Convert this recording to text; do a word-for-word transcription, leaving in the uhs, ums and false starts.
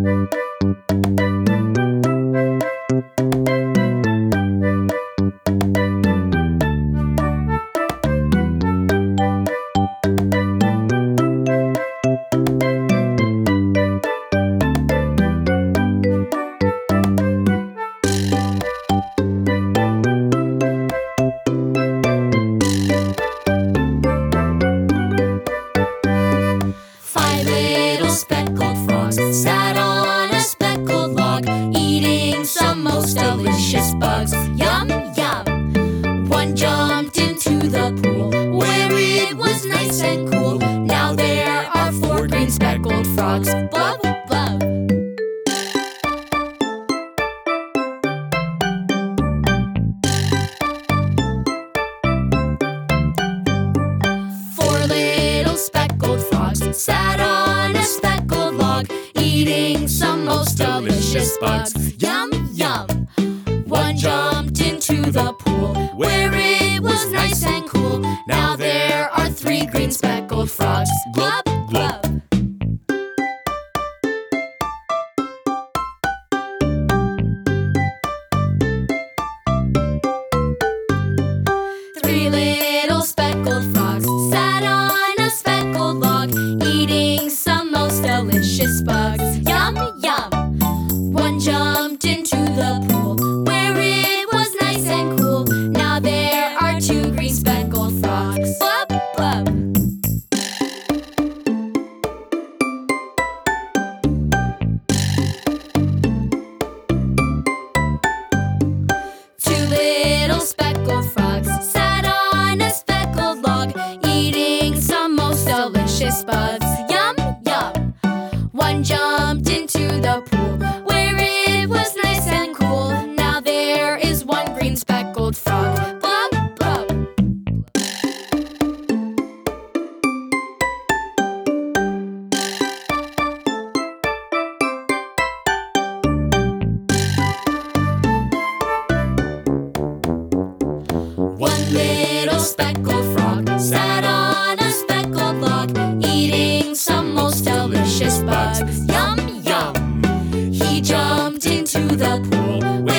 Five little speckled frogs sat on a speckled log, eating some most delicious bugs. Yum, yum! One jumped into the pool, where it was nice and cool. Now there are four green speckled frogs. Blub, blub! Four little speckled frogs sat on a speckled log, eating some most delicious bugs. Yum, yum! One jumped into the pool, where it was nice and cool. Now there are three green speckled frogs. Glub, glub! Three little speckled frogs sat on a speckled log, eating some most delicious bugs. Yum, yum! One jumped into the pool, where it was nice and cool. Now there are two green speckled frogs. Blub, blub! Two little speckled frogs sat on a speckled log, eating some most delicious bugs. Yum, yum! One jumped into the pool, where it was nice and cool. Now there is one green speckled frog. Blub, blub! One little speckled frog sat on a speckled log, eating some most delicious bugs. Yum, yum! He jumped into the pool,